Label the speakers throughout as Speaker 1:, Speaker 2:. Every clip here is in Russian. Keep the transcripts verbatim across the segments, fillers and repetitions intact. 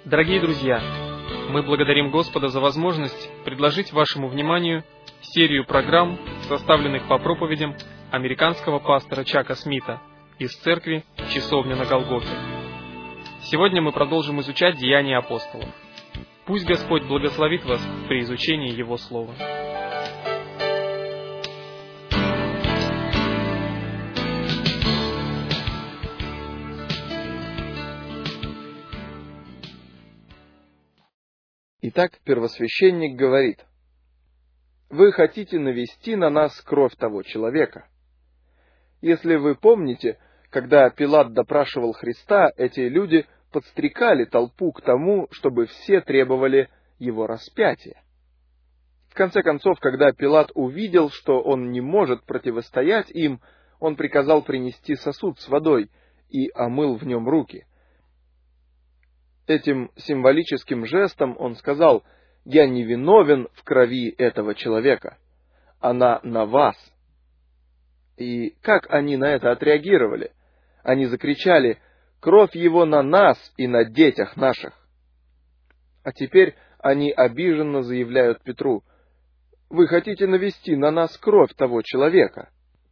Speaker 1: Дорогие друзья, мы благодарим Господа за возможность предложить вашему вниманию серию программ, составленных по проповедям американского пастора Чака Смита из церкви «Часовня на Голгофе». Сегодня мы продолжим изучать Деяния апостолов. Пусть Господь благословит вас при изучении Его Слова.
Speaker 2: Итак, первосвященник говорит: «Вы хотите навести на нас кровь того человека». Если вы помните, когда Пилат допрашивал Христа, эти люди подстрекали толпу к тому, чтобы все требовали его распятия. В конце концов, когда Пилат увидел, что он не может противостоять им, он приказал принести сосуд с водой и омыл в нем руки. Этим символическим жестом он сказал: «Я не виновен в крови этого человека. Она на вас». И как они на это отреагировали? Они закричали: «Кровь его на нас и на детях наших». А теперь они обиженно заявляют Петру: «Вы хотите навести на нас кровь того человека».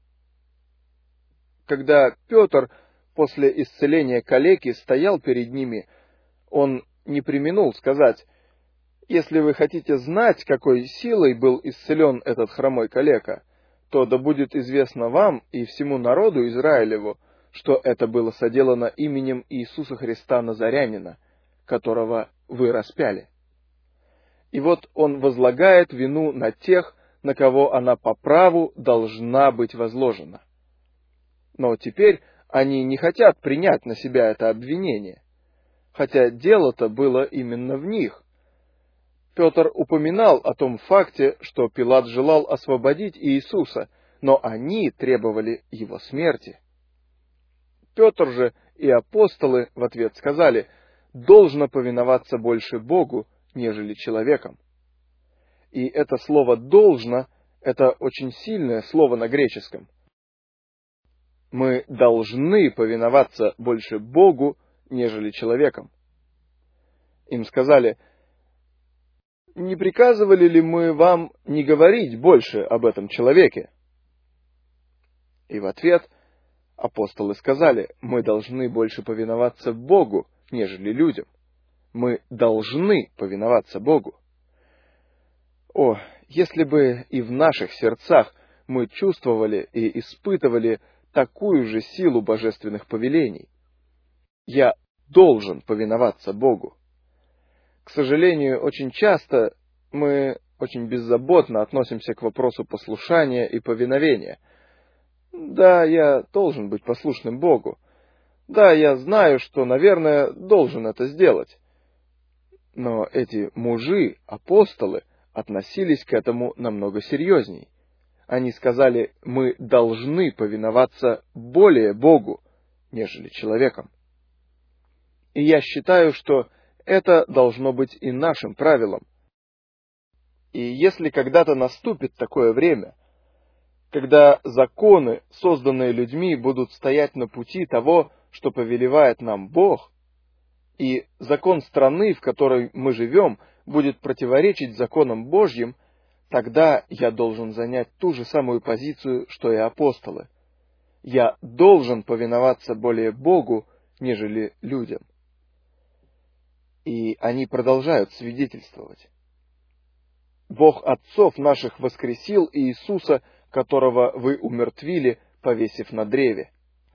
Speaker 2: Когда Петр после исцеления калеки стоял перед ними, он не преминул сказать: «Если вы хотите знать, какой силой был исцелен этот хромой калека, то да будет известно вам и всему народу Израилеву, что это было соделано именем Иисуса Христа Назарянина, которого вы распяли». И вот он возлагает вину на тех, на кого она по праву должна быть возложена. Но теперь они не хотят принять на себя это обвинение, хотя дело-то было именно в них. Петр упоминал о том факте, что Пилат желал освободить Иисуса, но они требовали его смерти. Петр же и апостолы в ответ сказали: «Должно повиноваться больше Богу, нежели человеком». И это слово «должно» — это очень сильное слово на греческом. Мы должны повиноваться больше Богу, нежели человеком. Им сказали: «Не приказывали ли мы вам не говорить больше об этом человеке?» И в ответ апостолы сказали: «Мы должны больше повиноваться Богу, нежели людям. Мы должны повиноваться Богу». О, если бы и в наших сердцах мы чувствовали и испытывали такую же силу божественных повелений. Я должен повиноваться Богу. К сожалению, очень часто мы очень беззаботно относимся к вопросу послушания и повиновения. Да, я должен быть послушным Богу. Да, я знаю, что, наверное, должен это сделать. Но эти мужи, апостолы, относились к этому намного серьезней. Они сказали: мы должны повиноваться более Богу, нежели человеком. И я считаю, что это должно быть и нашим правилом. И если когда-то наступит такое время, когда законы, созданные людьми, будут стоять на пути того, что повелевает нам Бог, и закон страны, в которой мы живем, будет противоречить законам Божьим, тогда я должен занять ту же самую позицию, что и апостолы. Я должен повиноваться более Богу, нежели людям. И они продолжают свидетельствовать. Бог отцов наших воскресил Иисуса, которого вы умертвили, повесив на древе.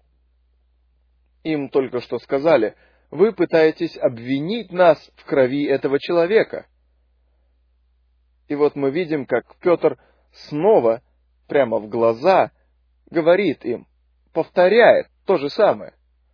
Speaker 2: Им только что сказали: вы пытаетесь обвинить нас в крови этого человека. И вот мы видим, как Петр снова, прямо в глаза, говорит им, повторяет то же самое.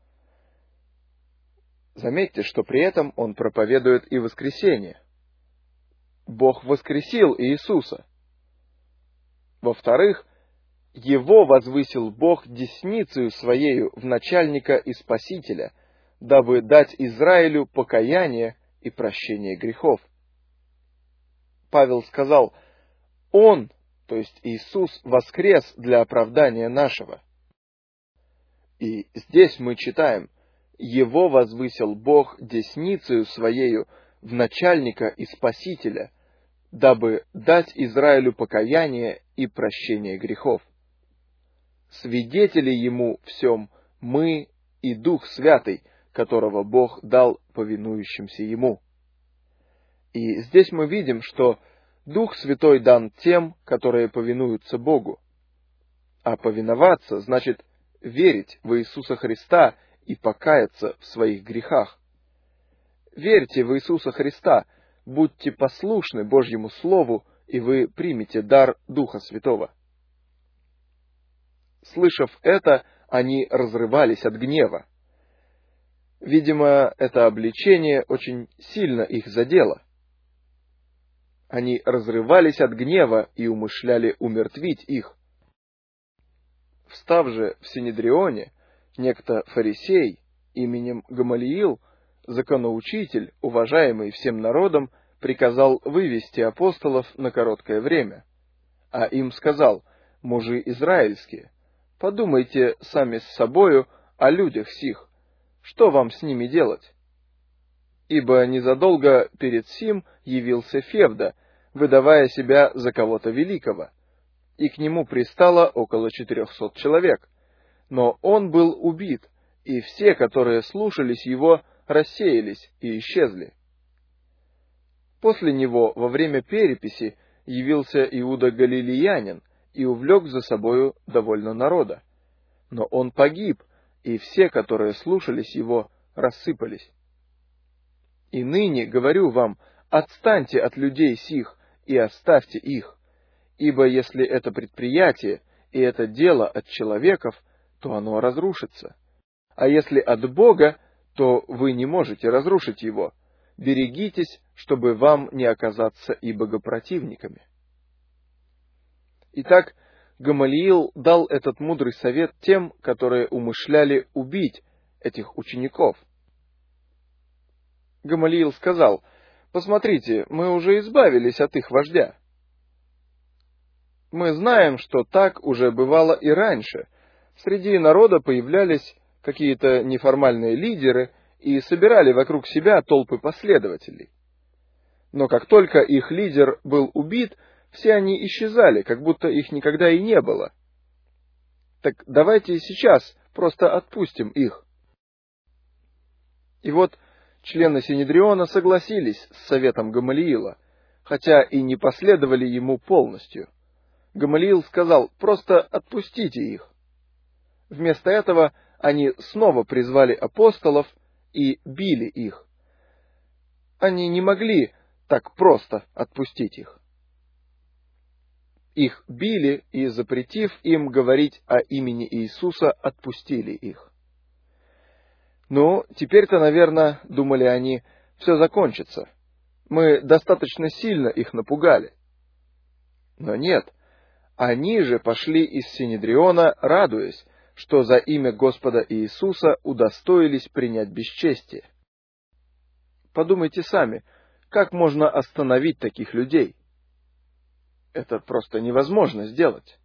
Speaker 2: Заметьте, что при этом он проповедует и воскресение. Бог воскресил Иисуса. Во-вторых, Его возвысил Бог десницею Своею в начальника и Спасителя, дабы дать Израилю покаяние и прощение грехов. Павел сказал: Он, то есть Иисус, воскрес для оправдания нашего. И здесь мы читаем: Его возвысил Бог десницею Своею в начальника и спасителя, дабы дать Израилю покаяние и прощение грехов. Свидетели Ему всем мы и Дух Святый, которого Бог дал повинующимся Ему». И здесь мы видим, что Дух Святой дан тем, которые повинуются Богу. А повиноваться значит верить в Иисуса Христа и покаяться в своих грехах. Верьте в Иисуса Христа, будьте послушны Божьему Слову, и вы примете дар Духа Святого. Слышав это, они разрывались от гнева. Видимо, это обличение очень сильно их задело. Они разрывались от гнева и умышляли умертвить их. Встав же в Синедрионе, некто фарисей именем Гамалиил, законоучитель, уважаемый всем народом, приказал вывести апостолов на короткое время. А им сказал: «Мужи израильские, подумайте сами с собою о людях сих, что вам с ними делать? Ибо незадолго перед сим явился Февда, выдавая себя за кого-то великого, и к нему пристало около четырехсот человек. Но он был убит, и все, которые слушались его, рассеялись и исчезли. После него во время переписи явился Иуда Галилеянин и увлек за собою довольно народа. Но он погиб, и все, которые слушались его, рассыпались. И ныне говорю вам, отстаньте от людей сих и оставьте их, ибо если это предприятие и это дело от человеков, то оно разрушится. А если от Бога, то вы не можете разрушить его. Берегитесь, чтобы вам не оказаться и богопротивниками». Итак, Гамалиил дал этот мудрый совет тем, которые умышляли убить этих учеников. Гамалиил сказал: «Посмотрите, мы уже избавились от их вождя. Мы знаем, что так уже бывало и раньше. Среди народа появлялись какие-то неформальные лидеры и собирали вокруг себя толпы последователей. Но как только их лидер был убит, все они исчезали, как будто их никогда и не было. Так давайте сейчас просто отпустим их». И вот члены Синедриона согласились с советом Гамалиила, хотя и не последовали ему полностью. Гамалиил сказал: «Просто отпустите их». Вместо этого они снова призвали апостолов и били их. Они не могли так просто отпустить их. Их били и, запретив им говорить о имени Иисуса, отпустили их. Ну, теперь-то, наверное, думали они, все закончится. Мы достаточно сильно их напугали. Но нет, они же пошли из Синедриона, радуясь, что за имя Господа Иисуса удостоились принять бесчестие. Подумайте сами, как можно остановить таких людей? Это просто невозможно сделать.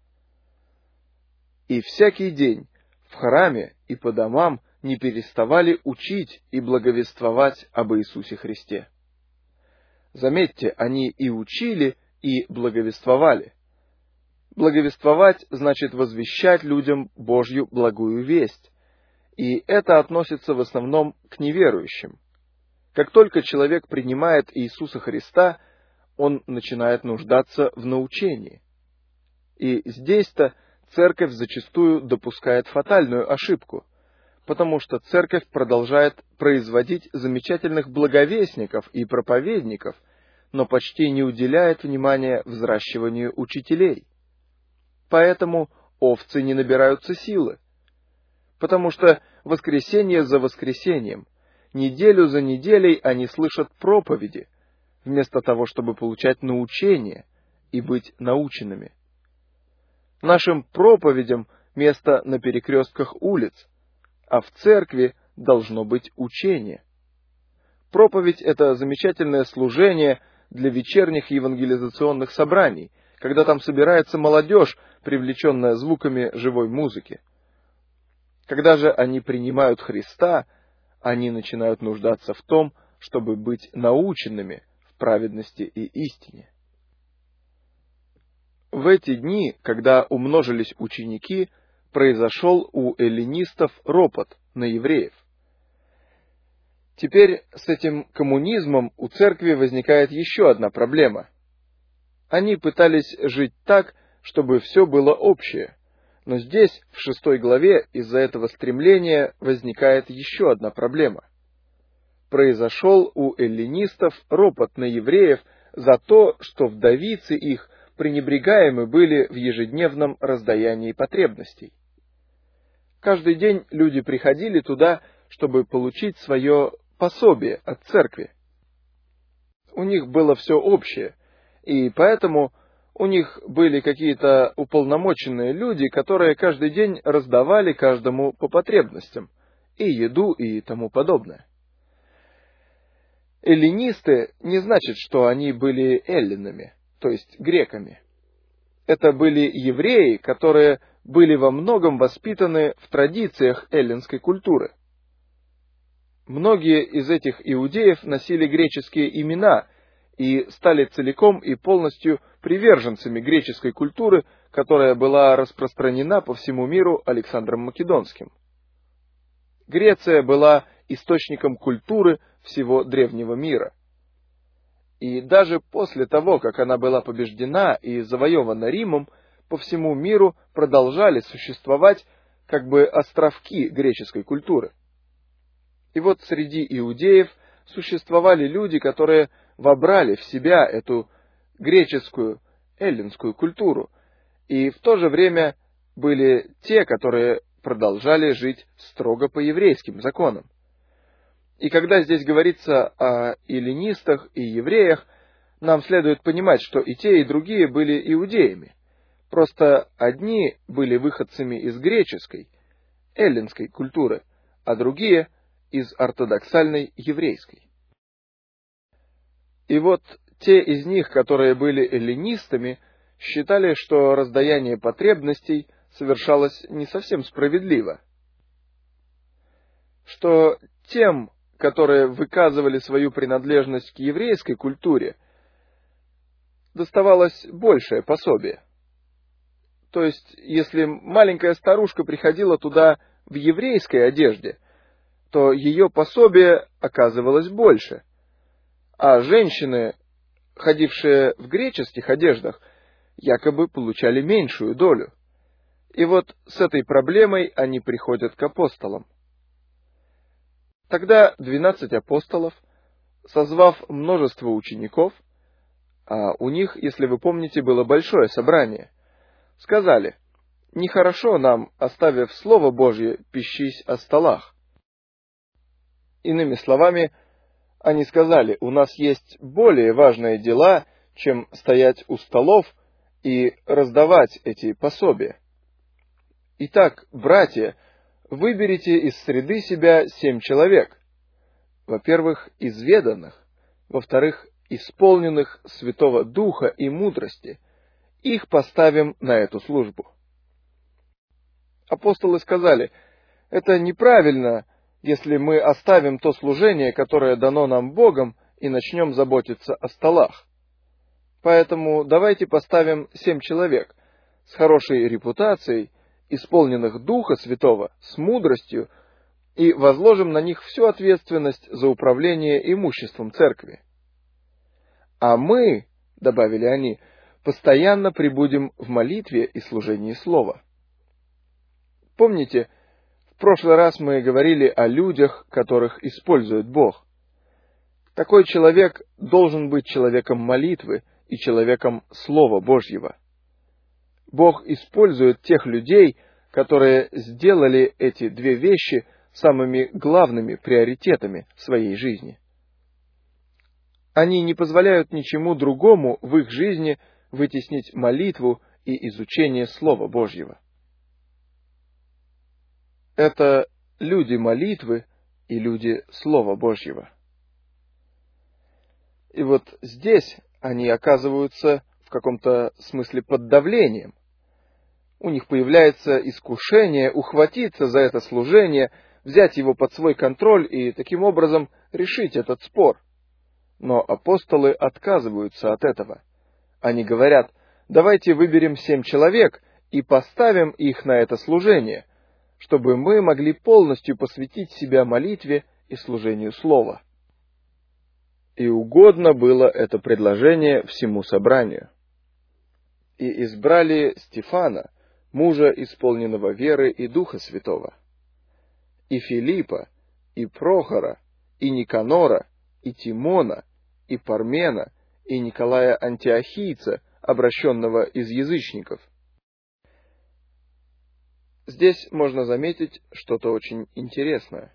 Speaker 2: И всякий день в храме и по домам не переставали учить и благовествовать об Иисусе Христе. Заметьте, они и учили, и благовествовали. Благовествовать значит возвещать людям Божью благую весть, и это относится в основном к неверующим. Как только человек принимает Иисуса Христа, он начинает нуждаться в научении. И здесь-то церковь зачастую допускает фатальную ошибку, потому что церковь продолжает производить замечательных благовестников и проповедников, но почти не уделяет внимания взращиванию учителей. Поэтому овцы не набираются силы, потому что воскресенье за воскресеньем, неделю за неделей они слышат проповеди, вместо того, чтобы получать научение и быть наученными. Нашим проповедям место на перекрестках улиц, а в церкви должно быть учение. Проповедь — это замечательное служение для вечерних евангелизационных собраний, когда там собирается молодежь, привлеченная звуками живой музыки. Когда же они принимают Христа, они начинают нуждаться в том, чтобы быть наученными в праведности и истине. В эти дни, когда умножились ученики, произошел у эллинистов ропот на евреев. Теперь с этим коммунизмом у церкви возникает еще одна проблема. Они пытались жить так, чтобы все было общее. Но здесь, в шестой главе, из-за этого стремления возникает еще одна проблема. Произошел у эллинистов ропот на евреев за то, что вдовицы их пренебрегаемы были в ежедневном раздаянии потребностей. Каждый день люди приходили туда, чтобы получить свое пособие от церкви. У них было все общее, и поэтому у них были какие-то уполномоченные люди, которые каждый день раздавали каждому по потребностям, и еду, и тому подобное. Эллинисты не значит, что они были эллинами, то есть греками. Это были евреи, которые были во многом воспитаны в традициях эллинской культуры. Многие из этих иудеев носили греческие имена и стали целиком и полностью приверженцами греческой культуры, которая была распространена по всему миру Александром Македонским. Греция была источником культуры всего древнего мира. И даже после того, как она была побеждена и завоевана Римом, по всему миру продолжали существовать как бы островки греческой культуры. И вот среди иудеев существовали люди, которые вобрали в себя эту греческую, эллинскую культуру, и в то же время были те, которые продолжали жить строго по еврейским законам. И когда здесь говорится о эллинистах и евреях, нам следует понимать, что и те, и другие были иудеями. Просто одни были выходцами из греческой, эллинской культуры, а другие — из ортодоксальной еврейской. И вот те из них, которые были эллинистами, считали, что раздаяние потребностей совершалось не совсем справедливо, что тем, которые выказывали свою принадлежность к еврейской культуре, доставалось большее пособие. То есть, если маленькая старушка приходила туда в еврейской одежде, то ее пособие оказывалось больше, а женщины, ходившие в греческих одеждах, якобы получали меньшую долю. И вот с этой проблемой они приходят к апостолам. Тогда двенадцать апостолов, созвав множество учеников, а у них, если вы помните, было большое собрание, сказали: «Нехорошо нам, оставив Слово Божье, пищись о столах». Иными словами, они сказали: у нас есть более важные дела, чем стоять у столов и раздавать эти пособия. Итак, братья, выберите из среды себя семь человек. Во-первых, изведанных, во-вторых, исполненных Святого Духа и мудрости. Их поставим на эту службу. Апостолы сказали: это неправильно, если мы оставим то служение, которое дано нам Богом, и начнем заботиться о столах. Поэтому давайте поставим семь человек с хорошей репутацией, исполненных Духа Святого, с мудростью, и возложим на них всю ответственность за управление имуществом церкви. А мы, — добавили они, — постоянно пребудем в молитве и служении Слова. Помните, в прошлый раз мы говорили о людях, которых использует Бог. Такой человек должен быть человеком молитвы и человеком Слова Божьего. Бог использует тех людей, которые сделали эти две вещи самыми главными приоритетами своей жизни. Они не позволяют ничему другому в их жизни вытеснить молитву и изучение Слова Божьего. Это люди молитвы и люди Слова Божьего. И вот здесь они оказываются в каком-то смысле под давлением. У них появляется искушение ухватиться за это служение, взять его под свой контроль и таким образом решить этот спор. Но апостолы отказываются от этого. Они говорят: давайте выберем семь человек и поставим их на это служение, чтобы мы могли полностью посвятить себя молитве и служению слова. И угодно было это предложение всему собранию. И избрали Стефана, мужа, исполненного веры и Духа Святого, и Филиппа, и Прохора, и Никанора, и Тимона, и Пармена, и Николая Антиохийца, обращенного из язычников. Здесь можно заметить что-то очень интересное.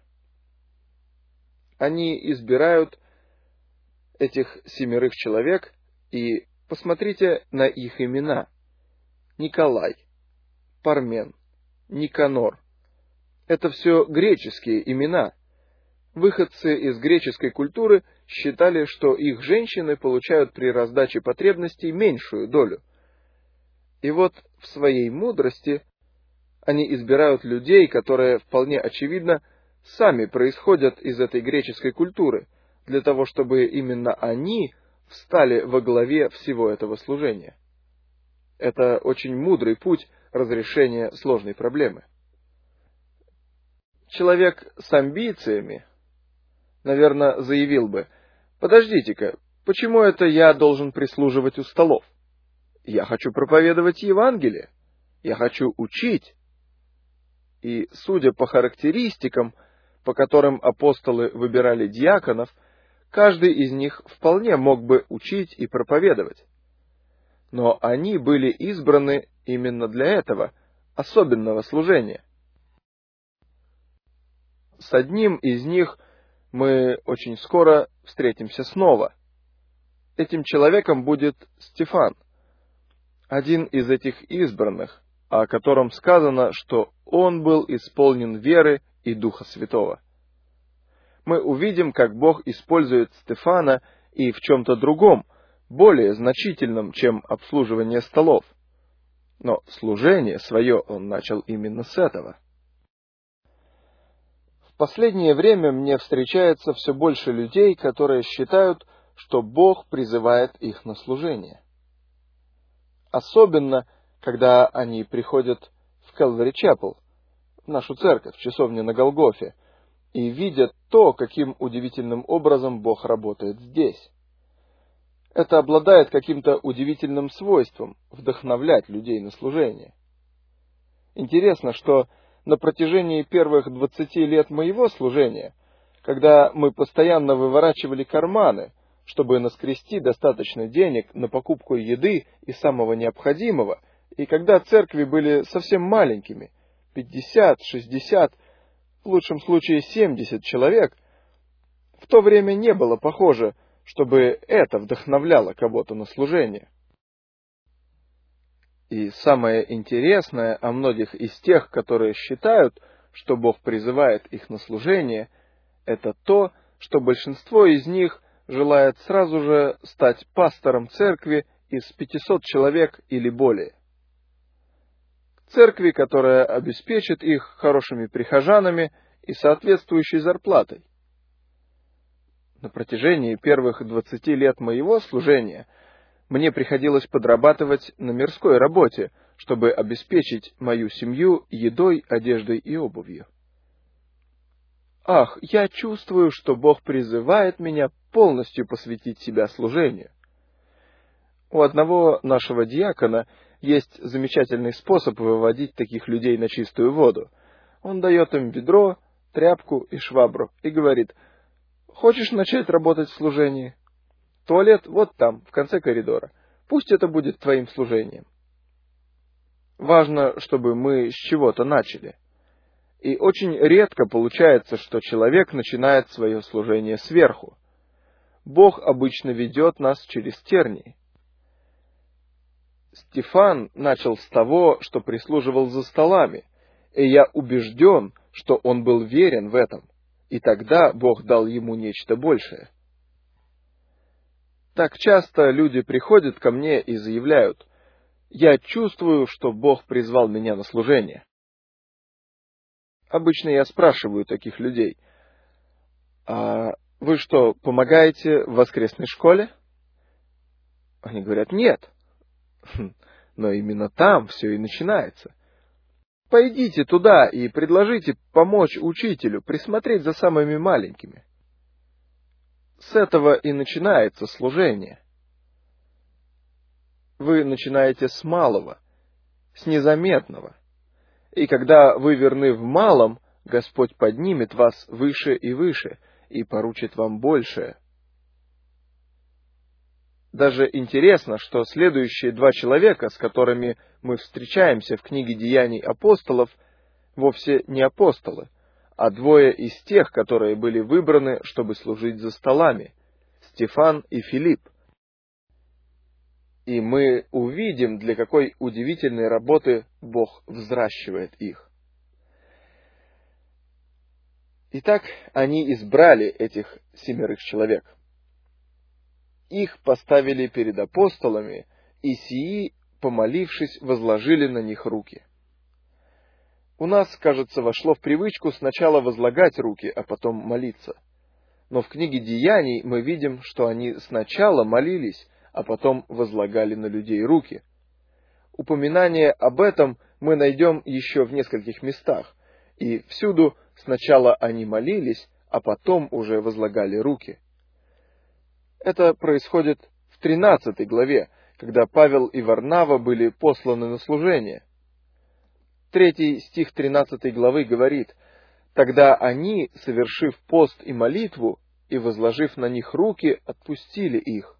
Speaker 2: Они избирают этих семерых человек, и посмотрите на их имена. Николай, Пармен, Никанор. Это все греческие имена. Выходцы из греческой культуры считали, что их женщины получают при раздаче потребностей меньшую долю. И вот в своей мудрости они избирают людей, которые, вполне очевидно, сами происходят из этой греческой культуры, для того, чтобы именно они встали во главе всего этого служения. Это очень мудрый путь разрешения сложной проблемы. Человек с амбициями, наверное, заявил бы: подождите-ка, почему это я должен прислуживать у столов? Я хочу проповедовать Евангелие, я хочу учить. И, судя по характеристикам, по которым апостолы выбирали диаконов, каждый из них вполне мог бы учить и проповедовать. Но они были избраны именно для этого особенного служения. С одним из них мы очень скоро встретимся снова. Этим человеком будет Стефан, один из этих избранных, о котором сказано, что он был исполнен веры и Духа Святого. Мы увидим, как Бог использует Стефана и в чем-то другом, более значительном, чем обслуживание столов. Но служение свое он начал именно с этого. В последнее время мне встречается все больше людей, которые считают, что Бог призывает их на служение. Особенно, когда они приходят в Calvary Chapel, в нашу церковь, часовню на Голгофе, и видят то, каким удивительным образом Бог работает здесь. Это обладает каким-то удивительным свойством вдохновлять людей на служение. Интересно, что на протяжении первых двадцати лет моего служения, когда мы постоянно выворачивали карманы, чтобы наскрести достаточно денег на покупку еды и самого необходимого, и когда церкви были совсем маленькими, пятьдесят, шестьдесят, в лучшем случае семьдесят человек, в то время не было похоже, чтобы это вдохновляло кого-то на служение. И самое интересное о многих из тех, которые считают, что Бог призывает их на служение, это то, что большинство из них желает сразу же стать пастором церкви из пятисот человек или более. Церкви, которая обеспечит их хорошими прихожанами и соответствующей зарплатой. На протяжении первых двадцати лет моего служения мне приходилось подрабатывать на мирской работе, чтобы обеспечить мою семью едой, одеждой и обувью. Ах, я чувствую, что Бог призывает меня полностью посвятить себя служению. У одного нашего диакона есть замечательный способ выводить таких людей на чистую воду. Он дает им ведро, тряпку и швабру и говорит: «Хочешь начать работать в служении? Туалет вот там, в конце коридора. Пусть это будет твоим служением». Важно, чтобы мы с чего-то начали. И очень редко получается, что человек начинает свое служение сверху. Бог обычно ведет нас через тернии. Стефан начал с того, что прислуживал за столами, и я убежден, что он был верен в этом, и тогда Бог дал ему нечто большее. Так часто люди приходят ко мне и заявляют: Я чувствую, что Бог призвал меня на служение. Обычно я спрашиваю таких людей: а вы что, помогаете в воскресной школе? Они говорят: нет. Но именно там все и начинается. Пойдите туда и предложите помочь учителю присмотреть за самыми маленькими. С этого и начинается служение. Вы начинаете с малого, с незаметного. И когда вы верны в малом, Господь поднимет вас выше и выше и поручит вам большее. Даже интересно, что следующие два человека, с которыми мы встречаемся в книге Деяний апостолов, вовсе не апостолы, а двое из тех, которые были выбраны, чтобы служить за столами — Стефан и Филипп. И мы увидим, для какой удивительной работы Бог взращивает их. Итак, они избрали этих семерых человек. Их поставили перед апостолами, и сии, помолившись, возложили на них руки. У нас, кажется, вошло в привычку сначала возлагать руки, а потом молиться. Но в книге Деяний мы видим, что они сначала молились, а потом возлагали на людей руки. Упоминание об этом мы найдем еще в нескольких местах, и всюду сначала они молились, а потом уже возлагали руки. Это происходит в тринадцатой главе, когда Павел и Варнава были посланы на служение. Третий стих тринадцатой главы говорит: «Тогда они, совершив пост и молитву, и возложив на них руки, отпустили их».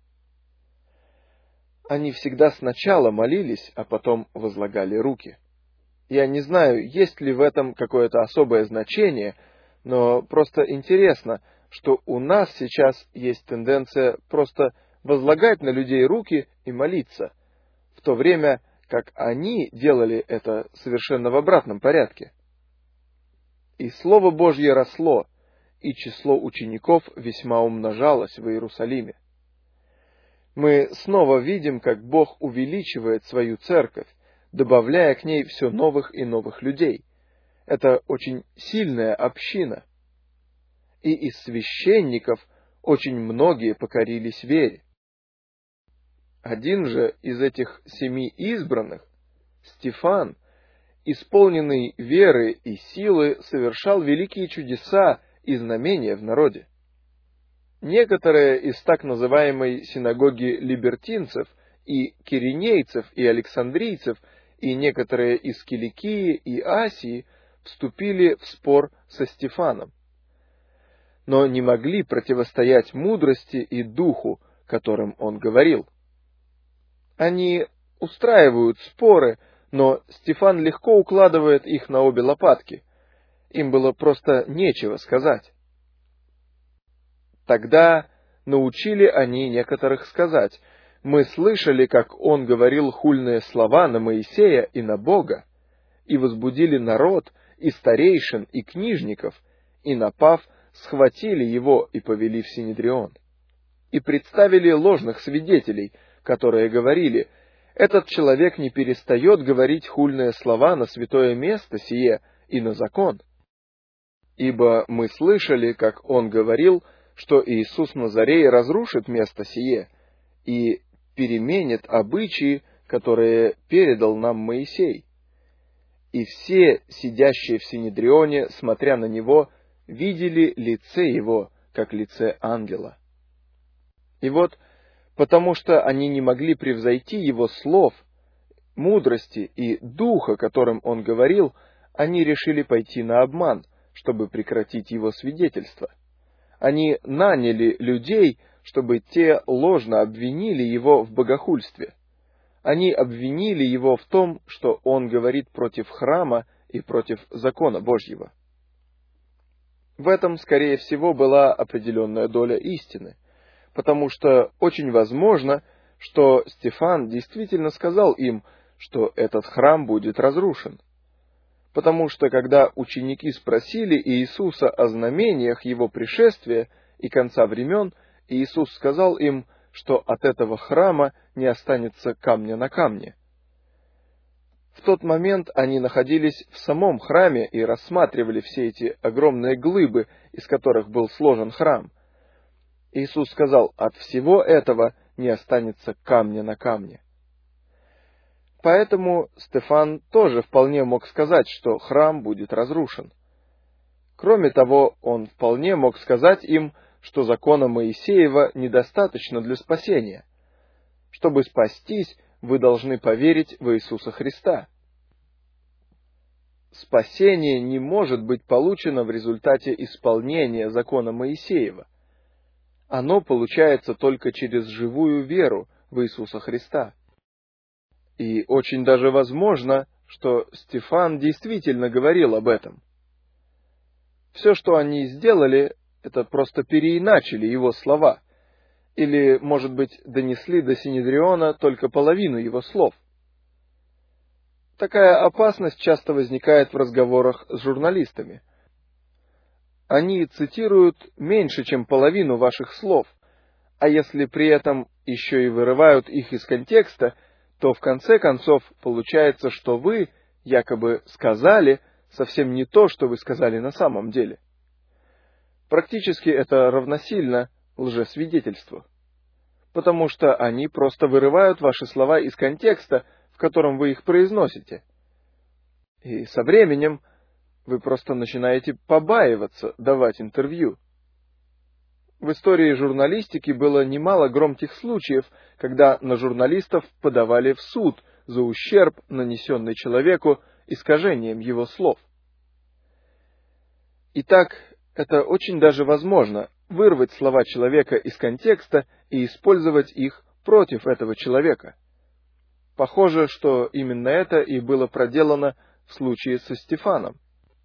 Speaker 2: Они всегда сначала молились, а потом возлагали руки. Я не знаю, есть ли в этом какое-то особое значение, но просто интересно, что у нас сейчас есть тенденция просто возлагать на людей руки и молиться, в то время как они делали это совершенно в обратном порядке. И Слово Божье росло, и число учеников весьма умножалось в Иерусалиме. Мы снова видим, как Бог увеличивает свою церковь, добавляя к ней все новых и новых людей. Это очень сильная община. И из священников очень многие покорились вере. Один же из этих семи избранных, Стефан, исполненный веры и силы, совершал великие чудеса и знамения в народе. Некоторые из так называемой синагоги либертинцев и киринейцев и александрийцев и некоторые из Киликии и Асии вступили в спор со Стефаном, но не могли противостоять мудрости и духу, которым он говорил. Они устраивают споры, но Стефан легко укладывает их на обе лопатки. Им было просто нечего сказать. Тогда научили они некоторых сказать: «Мы слышали, как он говорил хульные слова на Моисея и на Бога, и возбудили народ, и старейшин, и книжников, и, напав, схватили его и повели в Синедрион. И представили ложных свидетелей, которые говорили: этот человек не перестает говорить хульные слова на святое место сие и на закон. Ибо мы слышали, как он говорил, что Иисус Назарей разрушит место сие и переменит обычаи, которые передал нам Моисей. И все, сидящие в Синедрионе, смотря на него, видели лице его, как лице ангела». И вот, потому что они не могли превзойти его слов, мудрости и духа, которым он говорил, они решили пойти на обман, чтобы прекратить его свидетельство. Они наняли людей, чтобы те ложно обвинили его в богохульстве. Они обвинили его в том, что он говорит против храма и против закона Божьего. В этом, скорее всего, была определенная доля истины, потому что очень возможно, что Стефан действительно сказал им, что этот храм будет разрушен. Потому что, когда ученики спросили Иисуса о знамениях его пришествия и конца времен, Иисус сказал им, что от этого храма не останется камня на камне. В тот момент они находились в самом храме и рассматривали все эти огромные глыбы, из которых был сложен храм. Иисус сказал: «От всего этого не останется камня на камне». Поэтому Стефан тоже вполне мог сказать, что храм будет разрушен. Кроме того, он вполне мог сказать им, что закона Моисеева недостаточно для спасения. Чтобы спастись, вы должны поверить в Иисуса Христа. Спасение не может быть получено в результате исполнения закона Моисеева. Оно получается только через живую веру в Иисуса Христа. И очень даже возможно, что Стефан действительно говорил об этом. Все, что они сделали, это просто переиначили его слова, или, может быть, донесли до Синедриона только половину его слов. Такая опасность часто возникает в разговорах с журналистами. Они цитируют меньше, чем половину ваших слов, а если при этом еще и вырывают их из контекста, то в конце концов получается, что вы якобы сказали совсем не то, что вы сказали на самом деле. Практически это равносильно лжесвидетельству, потому что они просто вырывают ваши слова из контекста, в котором вы их произносите. И со временем вы просто начинаете побаиваться давать интервью. В истории журналистики было немало громких случаев, когда на журналистов подавали в суд за ущерб, нанесенный человеку искажением его слов. Итак, это очень даже возможно — вырвать слова человека из контекста и использовать их против этого человека. Похоже, что именно это и было проделано в случае со Стефаном.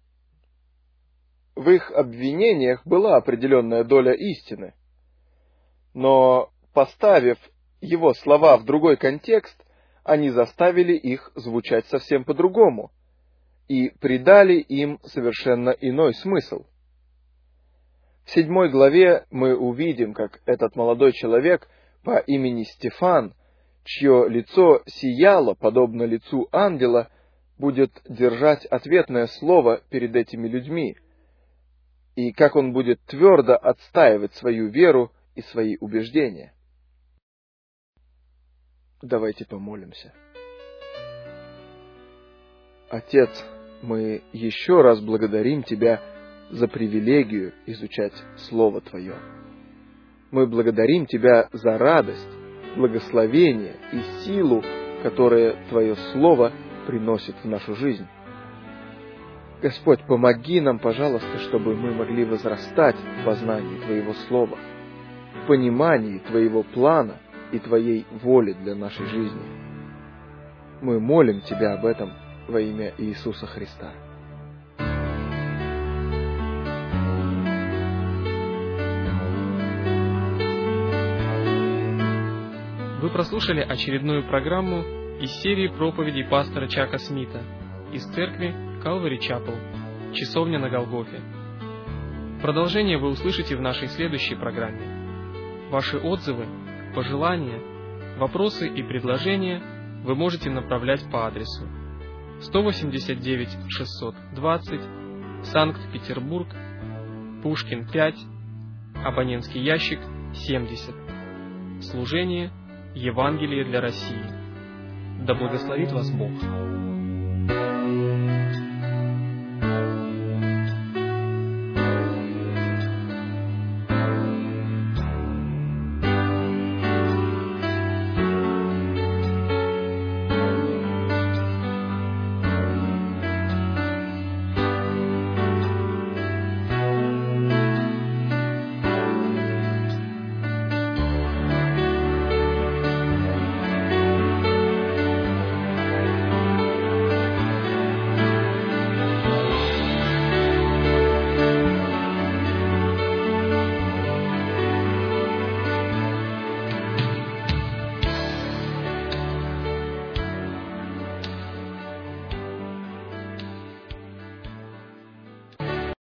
Speaker 2: В их обвинениях была определенная доля истины, но, поставив его слова в другой контекст, они заставили их звучать совсем по-другому и придали им совершенно иной смысл. В седьмой главе мы увидим, как этот молодой человек по имени Стефан, чье лицо сияло подобно лицу ангела, будет держать ответное слово перед этими людьми, и как он будет твердо отстаивать свою веру и свои убеждения. Давайте помолимся. Отец, мы еще раз благодарим Тебя за привилегию изучать Слово Твое. Мы благодарим Тебя за радость, благословение и силу, которые Твое Слово приносит в нашу жизнь. Господь, помоги нам, пожалуйста, чтобы мы могли возрастать в познании Твоего Слова, в понимании Твоего плана и Твоей воли для нашей жизни. Мы молим Тебя об этом во имя Иисуса Христа.
Speaker 1: Вы прослушали очередную программу из серии проповедей пастора Чака Смита из церкви Calvary Chapel, Часовня на Голгофе. Продолжение вы услышите в нашей следующей программе. Ваши отзывы, пожелания, вопросы и предложения вы можете направлять по адресу сто восемьдесят девять шестьсот двадцать, Санкт-Петербург, Пушкин пять, абонентский ящик семьдесят. Служение Евангелие для России. Да благословит вас Бог.